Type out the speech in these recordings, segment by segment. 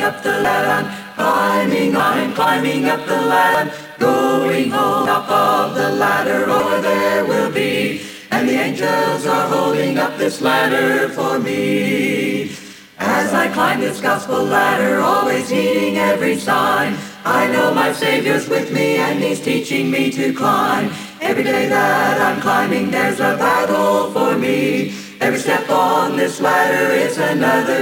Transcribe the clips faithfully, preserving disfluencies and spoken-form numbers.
up the ladder, climbing, I'm climbing up the ladder, going home, top of the ladder, over there will be, and the angels are holding up this ladder for me. As I climb this gospel ladder, always heeding every sign, I know my Savior's with me and He's teaching me to climb. Every day that I'm climbing, there's a battle for me. Every step on this ladder is another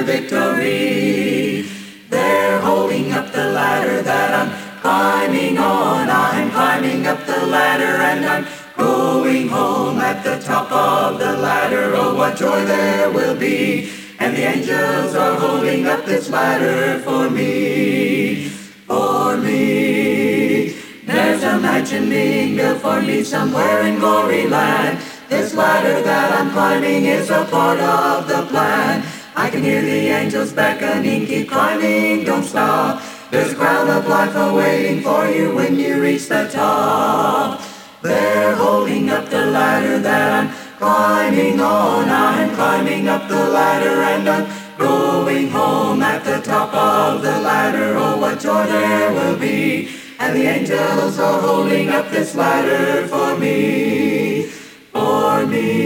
victory. They're holding up the ladder that I'm climbing on. I'm climbing up the ladder and I'm going home at the top of the ladder. Oh, what joy there will be. And the angels are holding up this ladder for me, for me. There's a mansion being built for me somewhere in glory land. This ladder that I'm climbing is a part of the plan. I can hear the angels beckoning, keep climbing, don't stop. There's a crown of life awaiting for you when you reach the top. They're holding up the ladder that I'm climbing on. I'm climbing up the ladder and I'm going home at the top of the ladder. Oh, what joy there will be. And the angels are holding up this ladder for me, for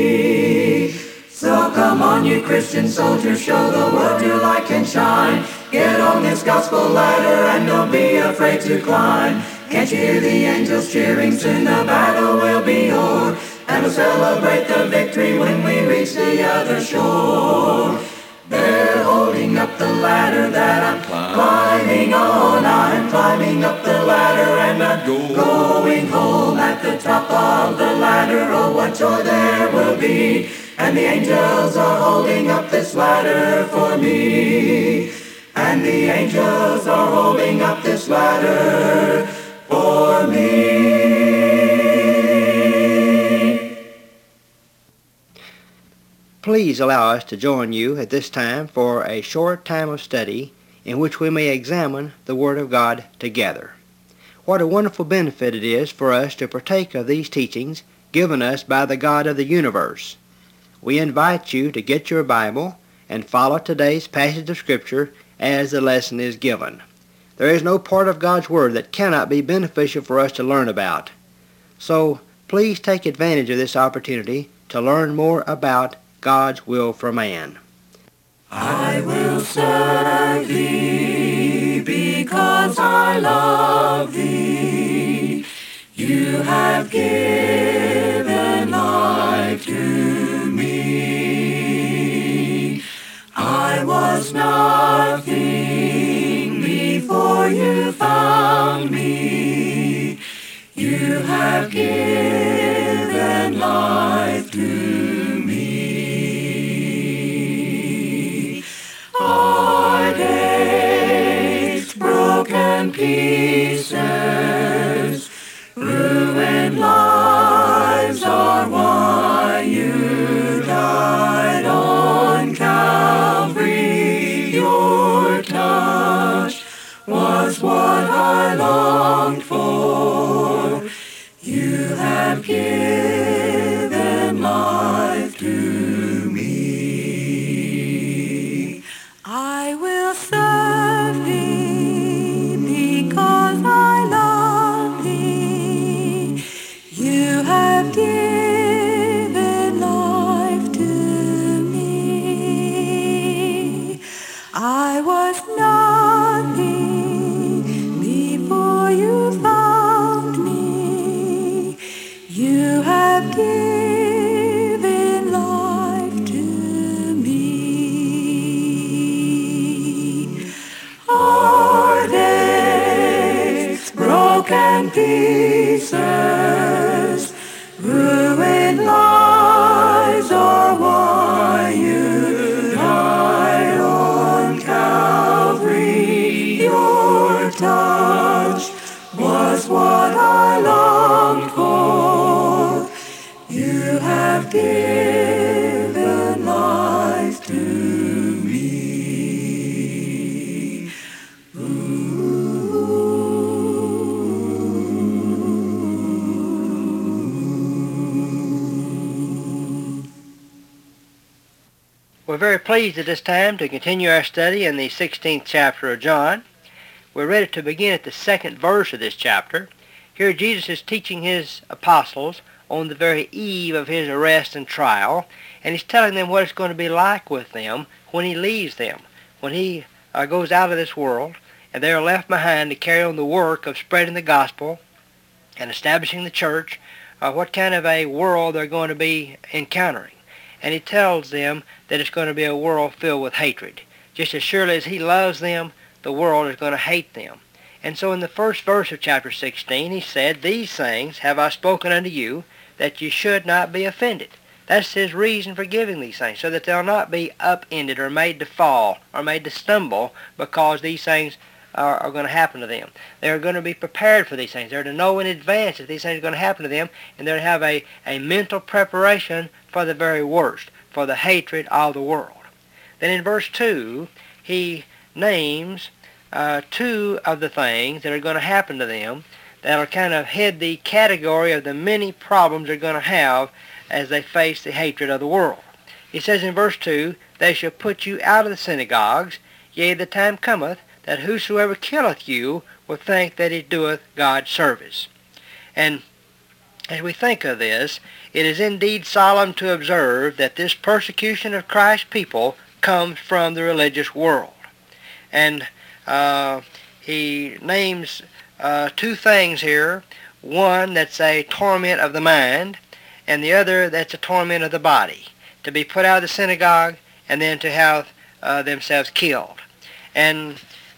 me. So come on, you Christian soldiers, show the world your light can shine. Get on this gospel ladder and don't be afraid to climb. Can't you hear the angels cheering? Soon the battle will be o'er, and we'll celebrate the victory when we reach the other shore. They're holding up the ladder that I'm climbing on. I'm climbing up the ladder and I'm going home at the top of the ladder. Oh, what joy there will be. And the angels are holding up this ladder for me. And the angels are holding up this ladder for me. Please allow us to join you at this time for a short time of study in which we may examine the Word of God together. What a wonderful benefit it is for us to partake of these teachings given us by the God of the universe. We invite you to get your Bible and follow today's passage of Scripture as the lesson is given. There is no part of God's Word that cannot be beneficial for us to learn about. So please take advantage of this opportunity to learn more about God's will for man. I will serve thee because I love thee. You have given life to me. I was nothing before you found me. You have given life to me. Heartaches, broken pieces, ruined lives are why you died on Calvary. Your touch was what I longed for. You have given life to me. I will serve thee because I love thee. You have given life to me. I was nothing before you found me. You have given life to me. Heartaches, broken pieces, ruined lives are why you died on Calvary. Your touch was what I longed for. You have given life to me. Ooh. We're very pleased at this time to continue our study in the sixteenth chapter of John. We're ready to begin at the second verse of this chapter. Here Jesus is teaching his apostles on the very eve of his arrest and trial, and he's telling them what it's going to be like with them when he leaves them, when he uh, goes out of this world, and they are left behind to carry on the work of spreading the gospel and establishing the church, uh, what kind of a world they're going to be encountering. And he tells them that it's going to be a world filled with hatred. Just as surely as he loves them, the world is going to hate them. And so in the first verse of chapter sixteen, he said, "These things have I spoken unto you, that you should not be offended." That's his reason for giving these things, so that they'll not be upended or made to fall or made to stumble because these things are, are going to happen to them. They're going to be prepared for these things. They're to know in advance that these things are going to happen to them, and they're to have a, a mental preparation for the very worst, for the hatred of the world. Then in verse two, he names uh, two of the things that are going to happen to them that are kind of head the category of the many problems they're going to have as they face the hatred of the world. He says in verse two, "They shall put you out of the synagogues, yea, the time cometh, that whosoever killeth you will think that he doeth God service." And as we think of this, it is indeed solemn to observe that this persecution of Christ's people comes from the religious world. And uh, he names uh, two things here. One that's a torment of the mind, and the other that's a torment of the body, to be put out of the synagogue and then to have uh, themselves killed. And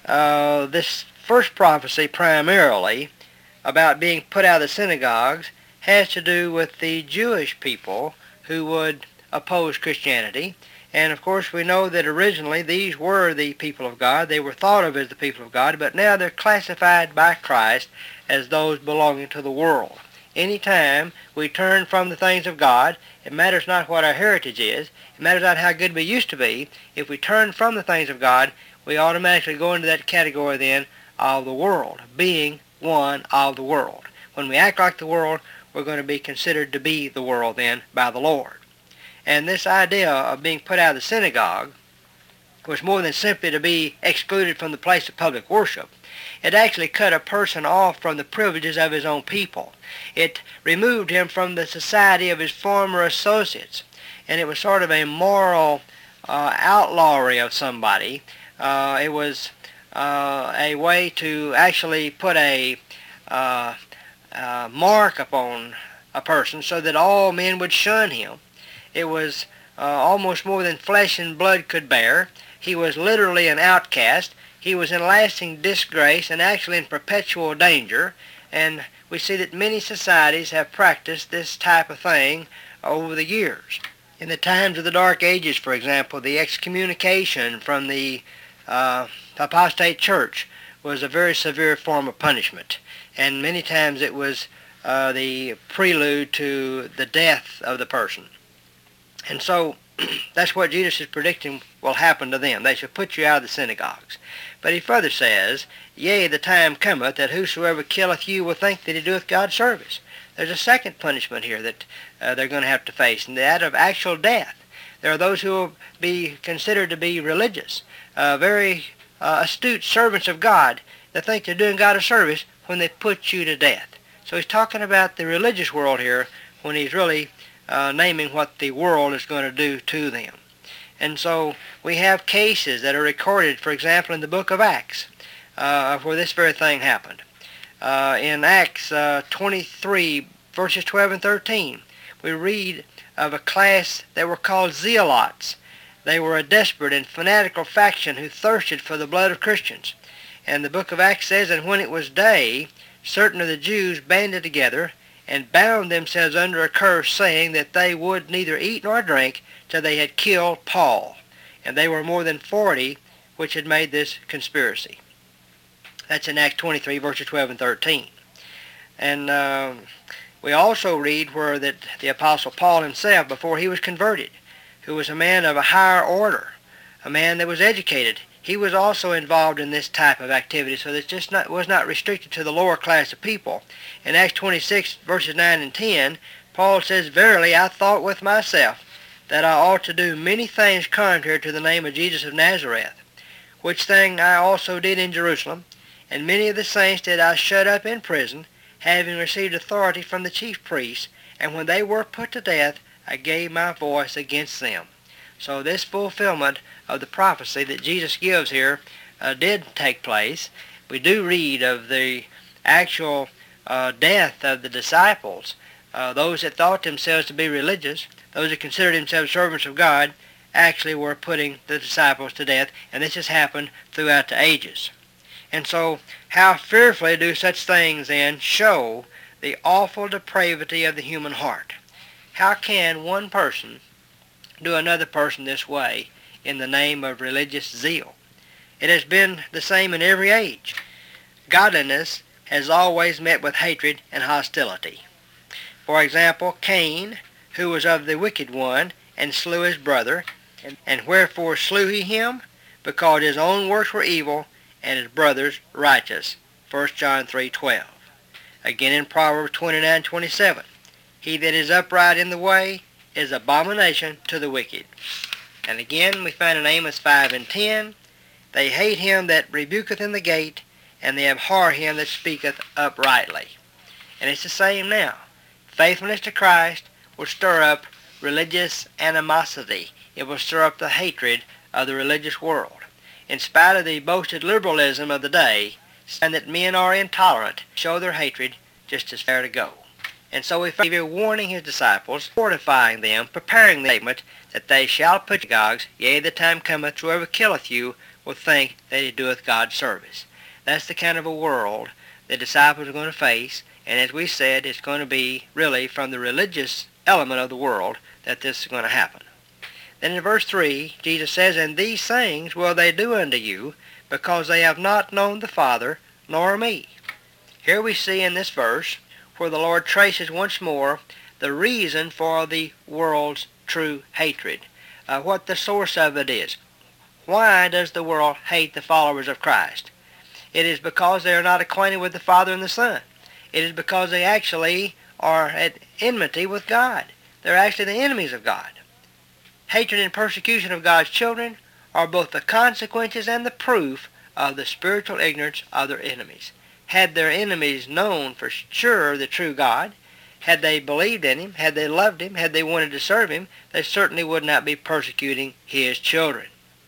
uh, this first prophecy primarily about being put out of the synagogues has to do with the Jewish people who would oppose Christianity. And of course we know that originally these were the people of God. They were thought of as the people of God, but now they're classified by Christ as those belonging to the world. Anytime we turn from the things of God, it matters not what our heritage is, it matters not how good we used to be. If we turn from the things of God, we automatically go into that category then of the world, being one of the world. When we act like the world, we're going to be considered to be the world then by the Lord. And this idea of being put out of the synagogue was more than simply to be excluded from the place of public worship. It actually cut a person off from the privileges of his own people. It removed him from the society of his former associates. And it was sort of a moral uh, outlawry of somebody. Uh, it was uh, a way to actually put a uh, uh, mark upon a person so that all men would shun him. It was uh, almost more than flesh and blood could bear. He was literally an outcast. He was in lasting disgrace and actually in perpetual danger. And we see that many societies have practiced this type of thing over the years. In the times of the Dark Ages, for example, the excommunication from the uh, apostate church was a very severe form of punishment. And many times it was uh, the prelude to the death of the person. And so that's what Jesus is predicting will happen to them. They shall put you out of the synagogues. But he further says, "Yea, the time cometh, that whosoever killeth you will think that he doeth God service." There's a second punishment here that uh, they're going to have to face, and that of actual death. There are those who will be considered to be religious, uh, very uh, astute servants of God, that think they're doing God a service when they put you to death. So he's talking about the religious world here when he's really Uh, naming what the world is going to do to them. And so we have cases that are recorded, for example, in the book of Acts, uh, where this very thing happened. Uh, in Acts uh, twenty-three, verses twelve and thirteen, we read of a class that were called zealots. They were a desperate and fanatical faction who thirsted for the blood of Christians. And the book of Acts says, "And when it was day, certain of the Jews banded together, and bound themselves under a curse, saying that they would neither eat nor drink till they had killed Paul. And they were more than forty which had made this conspiracy." That's in Acts twenty-three, verses twelve and thirteen. And uh, we also read where that the Apostle Paul himself, before he was converted, who was a man of a higher order, a man that was educated, he was also involved in this type of activity, so that just not, was not restricted to the lower class of people. In Acts twenty-six, verses nine and ten, Paul says, "Verily I thought with myself, that I ought to do many things contrary to the name of Jesus of Nazareth, which thing I also did in Jerusalem, and many of the saints did I shut up in prison, having received authority from the chief priests, and when they were put to death, I gave my voice against them. So this fulfillment of the prophecy that Jesus gives here uh, did take place. We do read of the actual uh, death of the disciples. Uh, those that thought themselves to be religious, those that considered themselves servants of God, actually were putting the disciples to death, and this has happened throughout the ages. And so how fearfully do such things then show the awful depravity of the human heart? How can one person do another person this way in the name of religious zeal? It has been the same in every age. Godliness has always met with hatred and hostility. For example, Cain, who was of the wicked one, and slew his brother, and, and wherefore slew he him? Because his own works were evil, and his brother's righteous. First John three twelve. Again in Proverbs twenty-nine twenty-seven. He that is upright in the way is abomination to the wicked. And again we find in Amos five and ten, they hate him that rebuketh in the gate, and they abhor him that speaketh uprightly. And it's the same now. Faithfulness to Christ will stir up religious animosity. It will stir up the hatred of the religious world. In spite of the boasted liberalism of the day, and that men are intolerant, show their hatred just as far to go. And so we find here warning his disciples, fortifying them, preparing the statement that they shall put synagogues, yea, the time cometh, whoever killeth you will think that he doeth God's service. That's the kind of a world the disciples are going to face, and as we said, it's going to be really from the religious element of the world that this is going to happen. Then in verse three, Jesus says, And these things will they do unto you, because they have not known the Father, nor me. Here we see in this verse where the Lord traces once more the reason for the world's true hatred, uh, what the source of it is. Why does the world hate the followers of Christ? It is because they are not acquainted with the Father and the Son. It is because they actually are at enmity with God. They're actually the enemies of God. Hatred and persecution of God's children are both the consequences and the proof of the spiritual ignorance of their enemies. Had their enemies known for sure the true God, had they believed in him, had they loved him, had they wanted to serve him, they certainly would not be persecuting his children.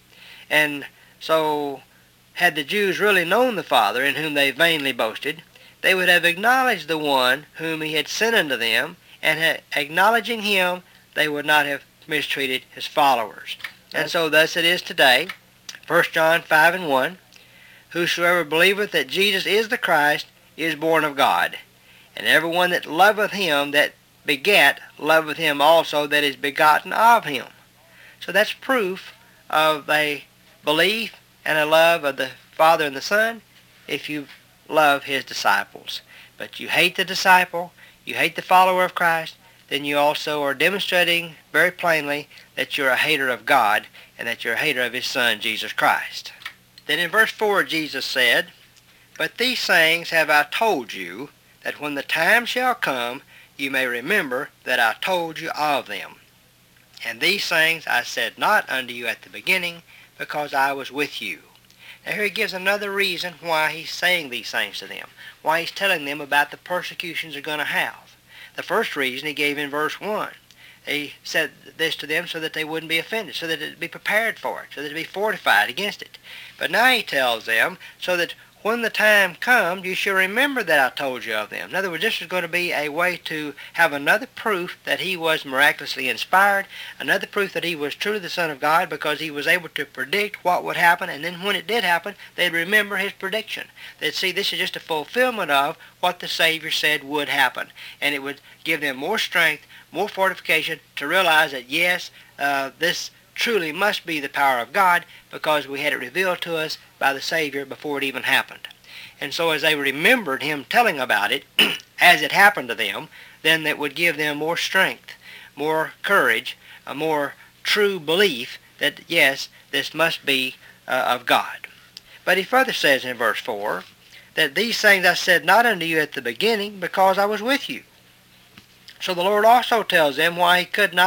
And so, had the Jews really known the Father in whom they vainly boasted, they would have acknowledged the one whom he had sent unto them, and had, acknowledging him, they would not have mistreated his followers. And so thus it is today. First John five and one, Whosoever believeth that Jesus is the Christ is born of God. And every one that loveth him that begat loveth him also that is begotten of him. So that's proof of a belief and a love of the Father and the Son if you love his disciples. But you hate the disciple, you hate the follower of Christ, then you also are demonstrating very plainly that you're a hater of God and that you're a hater of his Son, Jesus Christ. Then in verse four Jesus said, But these things have I told you, that when the time shall come, you may remember that I told you of them. And these things I said not unto you at the beginning, because I was with you. Now here he gives another reason why he's saying these things to them, why he's telling them about the persecutions they're going to have. The first reason he gave in verse one. He said this to them so that they wouldn't be offended, so that they'd be prepared for it, so that they'd be fortified against it. But now he tells them so that when the time comes, you shall remember that I told you of them. In other words, this is going to be a way to have another proof that he was miraculously inspired, another proof that he was truly the Son of God, because he was able to predict what would happen, and then when it did happen, they'd remember his prediction. They'd see this is just a fulfillment of what the Savior said would happen, and it would give them more strength, more fortification to realize that, yes, uh, this truly must be the power of God, because we had it revealed to us by the Savior before it even happened. And so as they remembered him telling about it, as it happened to them, then that would give them more strength, more courage, a more true belief that, yes, this must be uh, of God. But he further says in verse four, that these things I said not unto you at the beginning, because I was with you. So the Lord also tells them why he could not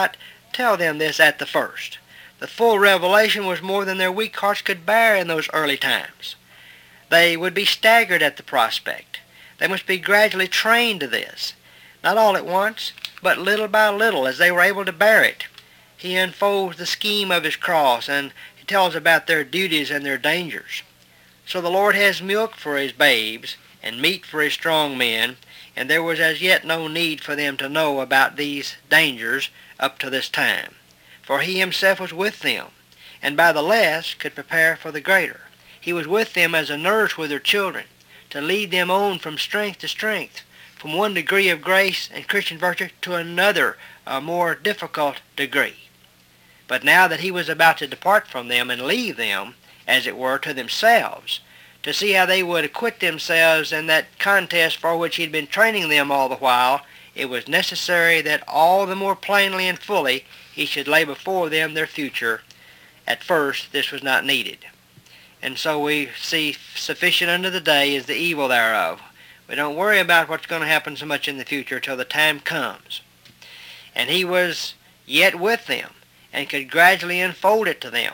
tell them this at the first. The full revelation was more than their weak hearts could bear in those early times. They would be staggered at the prospect. They must be gradually trained to this, not all at once, but little by little as they were able to bear it. He unfolds the scheme of his cross, and he tells about their duties and their dangers. So the Lord has milk for his babes and meat for his strong men, and there was as yet no need for them to know about these dangers up to this time. For he himself was with them, and by the less could prepare for the greater. He was with them as a nurse with her children, to lead them on from strength to strength, from one degree of grace and Christian virtue to another, a more difficult degree. But now that he was about to depart from them and leave them, as it were, to themselves, to see how they would acquit themselves in that contest for which he had been training them all the while, it was necessary that all the more plainly and fully he should lay before them their future. At first this was not needed. And so we see sufficient unto the day is the evil thereof. We don't worry about what's going to happen so much in the future till the time comes. And he was yet with them and could gradually unfold it to them.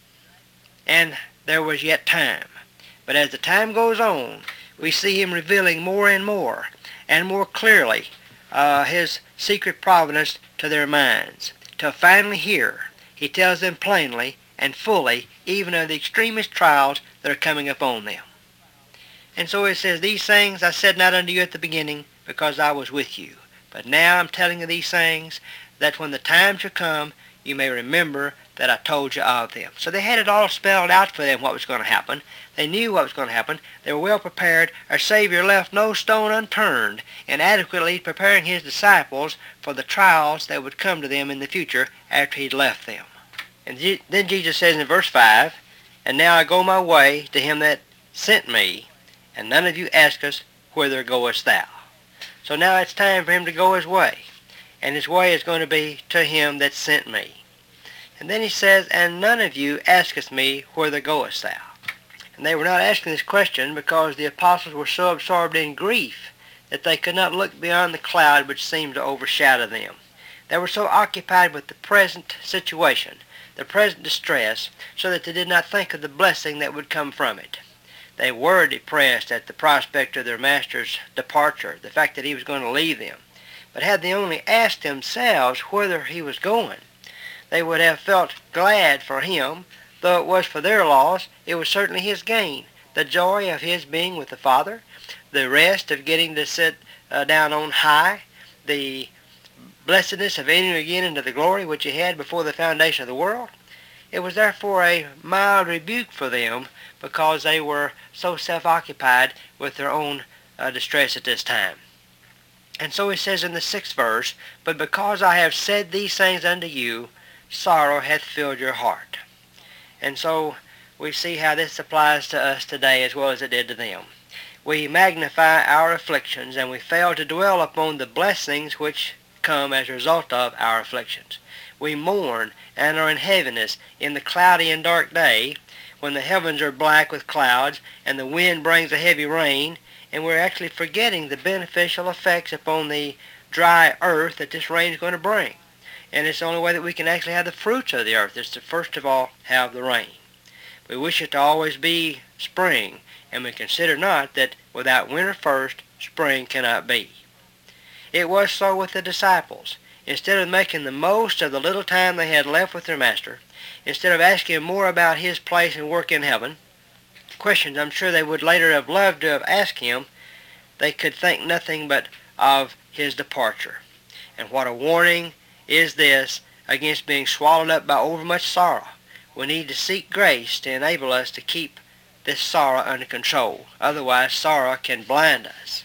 And there was yet time. But as the time goes on, we see him revealing more and more and more clearly uh, his secret providence to their minds. Till finally here, he tells them plainly and fully, even of the extremest trials that are coming upon them. And so it says, these things I said not unto you at the beginning, because I was with you. But now I'm telling you these things, that when the time shall come, you may remember that I told you of them. So they had it all spelled out for them what was going to happen. They knew what was going to happen. They were well prepared. Our Savior left no stone unturned in adequately preparing his disciples for the trials that would come to them in the future after he'd left them. And then Jesus says in verse five, and now I go my way to him that sent me, and none of you ask us, whither goest thou? So now it's time for him to go his way, and his way is going to be to him that sent me. And then he says, and none of you asketh me, whither goest thou? And they were not asking this question because the apostles were so absorbed in grief that they could not look beyond the cloud which seemed to overshadow them. They were so occupied with the present situation, the present distress, so that they did not think of the blessing that would come from it. They were depressed at the prospect of their master's departure, the fact that he was going to leave them. But had they only asked themselves whither he was going, they would have felt glad for him. Though it was for their loss, it was certainly his gain. The joy of his being with the Father, the rest of getting to sit uh, down on high, the blessedness of entering again into the glory which he had before the foundation of the world. It was therefore a mild rebuke for them because they were so self-occupied with their own uh, distress at this time. And so he says in the sixth verse, but because I have said these things unto you, sorrow hath filled your heart. And so we see how this applies to us today as well as it did to them. We magnify our afflictions and we fail to dwell upon the blessings which come as a result of our afflictions. We mourn and are in heaviness in the cloudy and dark day when the heavens are black with clouds and the wind brings a heavy rain, and we're actually forgetting the beneficial effects upon the dry earth that this rain is going to bring. And it's the only way that we can actually have the fruits of the earth is to first of all have the rain. We wish it to always be spring, and we consider not that without winter first, spring cannot be. It was so with the disciples. Instead of making the most of the little time they had left with their master, instead of asking him more about his place and work in heaven, questions I'm sure they would later have loved to have asked him, they could think nothing but of his departure. And what a warning is this against being swallowed up by overmuch sorrow. We need to seek grace to enable us to keep this sorrow under control. Otherwise, sorrow can blind us.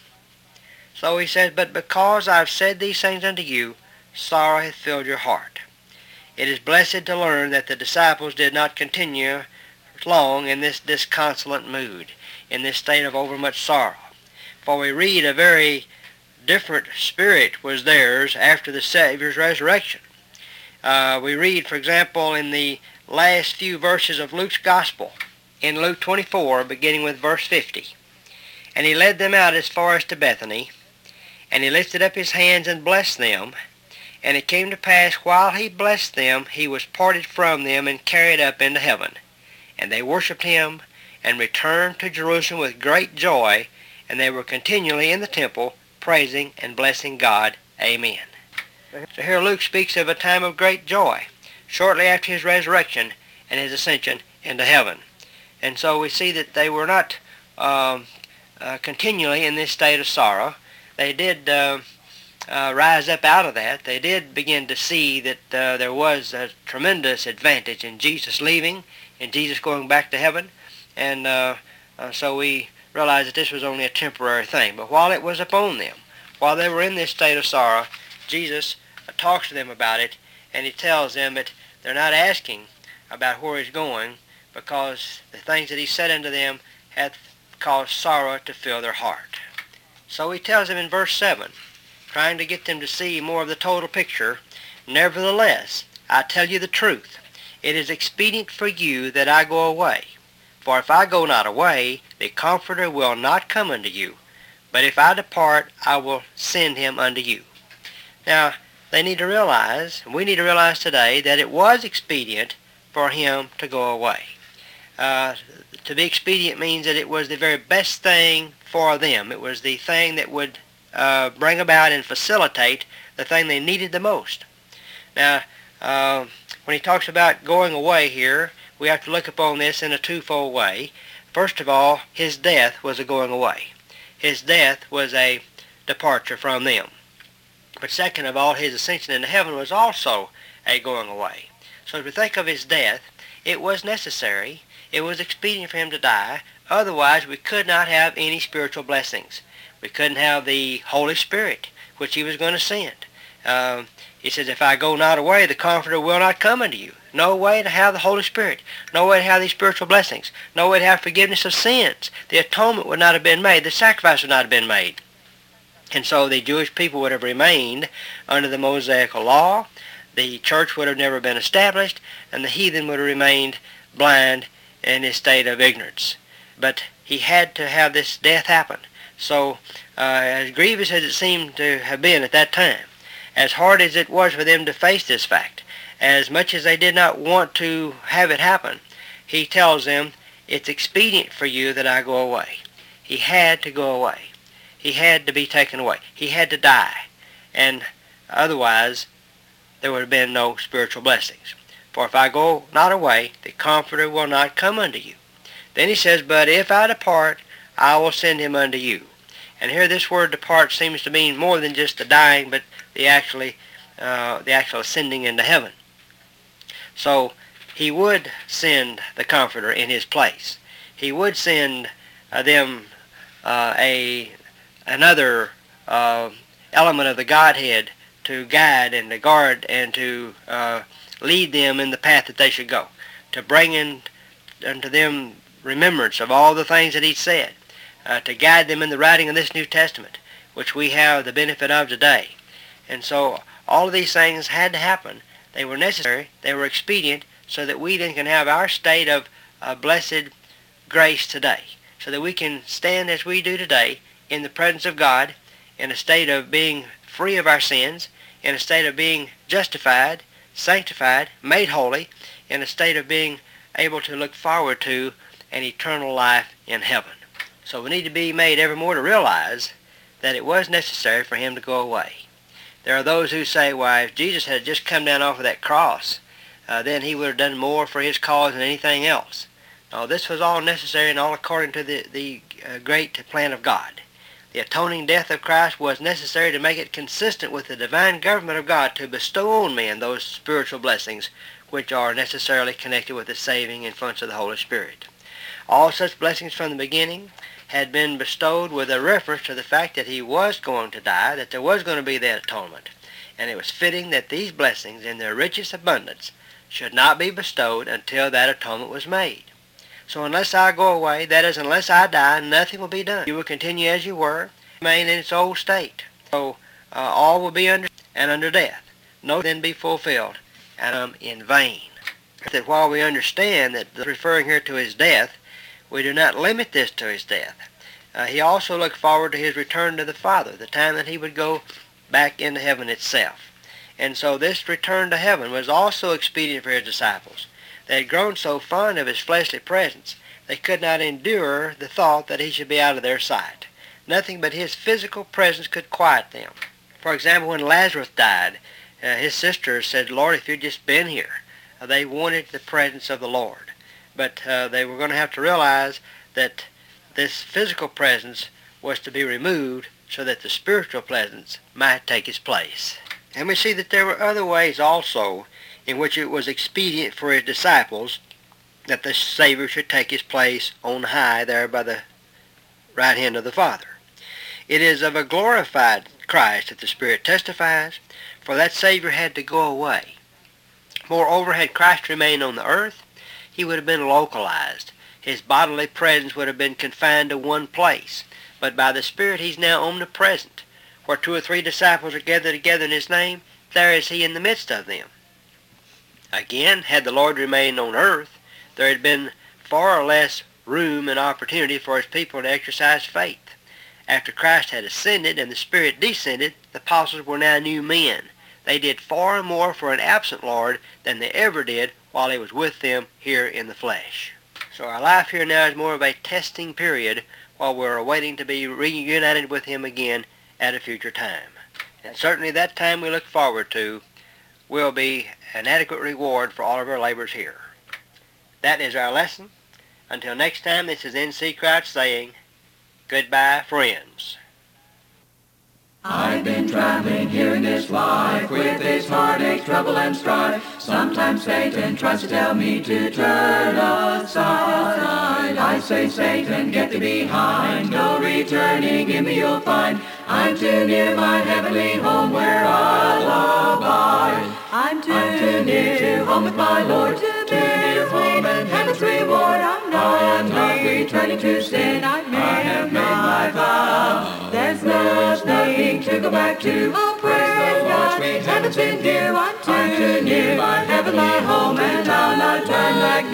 So he says, but because I've said these things unto you, sorrow hath filled your heart. It is blessed to learn that the disciples did not continue long in this disconsolate mood, in this state of overmuch sorrow. For we read a very different spirit was theirs after the Savior's resurrection. Uh, we read, for example, in the last few verses of Luke's Gospel, in Luke twenty-four, beginning with verse fifty. And he led them out as far as to Bethany, and he lifted up his hands and blessed them. And it came to pass, while he blessed them, he was parted from them and carried up into heaven. And they worshipped him, and returned to Jerusalem with great joy, and they were continually in the temple, praising and blessing God. Amen. So here Luke speaks of a time of great joy, shortly after his resurrection and his ascension into heaven. And so we see that they were not um, uh, continually in this state of sorrow. They did uh, uh, rise up out of that. They did begin to see that uh, there was a tremendous advantage in Jesus leaving and Jesus going back to heaven. And uh, uh, so we realized that this was only a temporary thing. But while it was upon them, while they were in this state of sorrow, Jesus uh, talks to them about it, and he tells them that they're not asking about where he's going, because the things that he said unto them hath caused sorrow to fill their heart. So he tells them in verse seven, trying to get them to see more of the total picture, nevertheless, I tell you the truth, it is expedient for you that I go away. For if I go not away, the Comforter will not come unto you. But if I depart, I will send him unto you. Now, they need to realize, and we need to realize today, that it was expedient for him to go away. Uh, to be expedient means that it was the very best thing for them. It was the thing that would uh, bring about and facilitate the thing they needed the most. Now, uh, when he talks about going away here, we have to look upon this in a twofold way. First of all, his death was a going away. His death was a departure from them. But second of all, his ascension into heaven was also a going away. So as we think of his death, it was necessary, it was expedient for him to die, otherwise we could not have any spiritual blessings. We couldn't have the Holy Spirit, which he was going to send. Um, he says, if I go not away, the Comforter will not come unto you. No way to have the Holy Spirit. No way to have these spiritual blessings. No way to have forgiveness of sins. The atonement would not have been made. The sacrifice would not have been made. And so the Jewish people would have remained under the Mosaical law. The church would have never been established, and the heathen would have remained blind in his state of ignorance. But he had to have this death happen. So uh, as grievous as it seemed to have been at that time, as hard as it was for them to face this fact, as much as they did not want to have it happen, he tells them, it's expedient for you that I go away. He had to go away. He had to be taken away. He had to die. And otherwise, there would have been no spiritual blessings. For if I go not away, the Comforter will not come unto you. Then he says, but if I depart, I will send him unto you. And here this word depart seems to mean more than just the dying, but the actually, uh, the actual ascending into heaven. So he would send the Comforter in his place. He would send uh, them uh, a another uh, element of the Godhead to guide and to guard and to uh, lead them in the path that they should go, to bring in unto them remembrance of all the things that he said, uh, to guide them in the writing of this New Testament, which we have the benefit of today. And so all of these things had to happen. They were necessary, they were expedient, so that we then can have our state of uh, blessed grace today, so that we can stand as we do today in the presence of God, in a state of being free of our sins, in a state of being justified, sanctified, made holy, in a state of being able to look forward to an eternal life in heaven. So we need to be made evermore to realize that it was necessary for him to go away. There are those who say, well, if Jesus had just come down off of that cross, uh, then he would have done more for his cause than anything else. No, this was all necessary and all according to the, the uh, great plan of God. The atoning death of Christ was necessary to make it consistent with the divine government of God to bestow on men those spiritual blessings which are necessarily connected with the saving influence of the Holy Spirit. All such blessings from the beginning had been bestowed with a reference to the fact that he was going to die, that there was going to be that atonement. And it was fitting that these blessings in their richest abundance should not be bestowed until that atonement was made. So unless I go away, that is, unless I die, nothing will be done. You will continue as you were, remain in its old state. So uh, all will be under and under death. No then be fulfilled, and um, in vain. That while we understand that referring here to his death, we do not limit this to his death. Uh, he also looked forward to his return to the Father, the time that he would go back into heaven itself. And so this return to heaven was also expedient for his disciples. They had grown so fond of his fleshly presence, they could not endure the thought that he should be out of their sight. Nothing but his physical presence could quiet them. For example, when Lazarus died, uh, his sisters said, Lord, if you'd just been here. Uh, they wanted the presence of the Lord. But uh, they were going to have to realize that this physical presence was to be removed so that the spiritual presence might take its place. And we see that there were other ways also in which it was expedient for his disciples that the Savior should take his place on high there by the right hand of the Father. It is of a glorified Christ that the Spirit testifies, for that Savior had to go away. Moreover, had Christ remained on the earth, he would have been localized. His bodily presence would have been confined to one place. But by the Spirit he's now omnipresent. Where two or three disciples are gathered together in his name, there is he in the midst of them. Again, had the Lord remained on earth, there had been far less room and opportunity for his people to exercise faith. After Christ had ascended and the Spirit descended, the apostles were now new men. They did far more for an absent Lord than they ever did while he was with them here in the flesh. So our life here now is more of a testing period while we're awaiting to be reunited with him again at a future time. And certainly that time we look forward to will be an adequate reward for all of our labors here. That is our lesson. Until next time, this is N C Crouch saying, goodbye, friends. I've been traveling here in this life with its heartache, trouble, and strife. Sometimes Satan tries to tell me to turn aside. I say, Satan, get thee behind. No returning in me you'll find. I'm too near my heavenly home where I'll abide. I'm too, I'm too near to home with my Lord, too near home and heaven's reward. I'm not, I am not returning to sin. I have made my vow. There's nothing to go back to. Oh, praise God, sweet heaven's been dear. I'm too, I'm too near my heavenly home, and I'll not turn back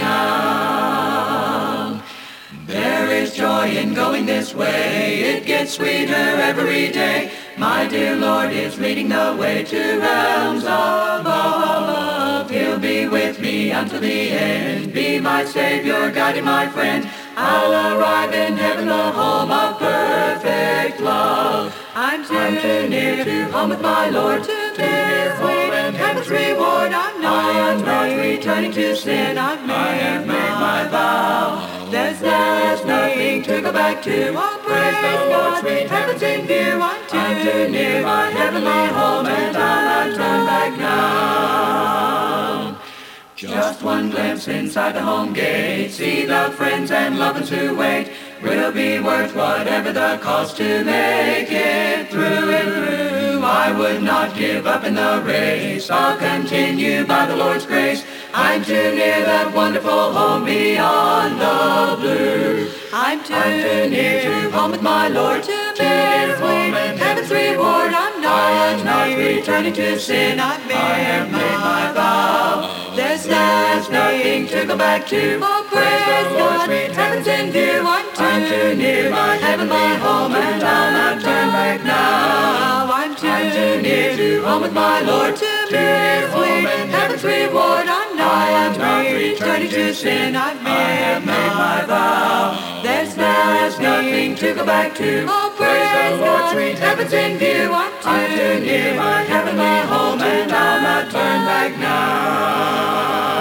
now. There is joy in going this way. It gets sweeter every day. My dear Lord is leading the way to realms above. He'll be with me until the end. Be my Savior, guiding my friend. I'll arrive in heaven, the home of perfect love. I'm too, I'm too near to home with my Lord, too, too near home and heaven's reward. I'm not, I am not returning to sin. I've made, I have made my vow. There's, there's nothing to go back to. Oh, praise the Lord, sweet heaven's in view. I'm too, I'm too near my heavenly home, and I'll not turn back now. Just one glimpse inside the home gate, see the friends and loved ones who wait. Will be worth whatever the cost to make it through and through. I would not give up in the race. I'll continue by the Lord's grace. I'm too near that wonderful home beyond the blue. I'm too, I'm too near to home with my Lord, too, too near home and heaven's reward. I'm not, I am not returning to sin. I've made, I have made my vow. There's, there's nothing to go back to. Oh, praise the Lord, sweet heaven's in view. I'm too, I'm too near my heavenly home, and I'll not turn back now. I'm too, I'm too near to home with my Lord, too, too near home and heaven's reward. I'm not, I am not returning to sin. I've made, I have made my vow. There's, there's nothing to go back to. Oh, praise the Lord, sweet heaven's in view. I'm too, I'm too near my heavenly home, and I'll not turn back now.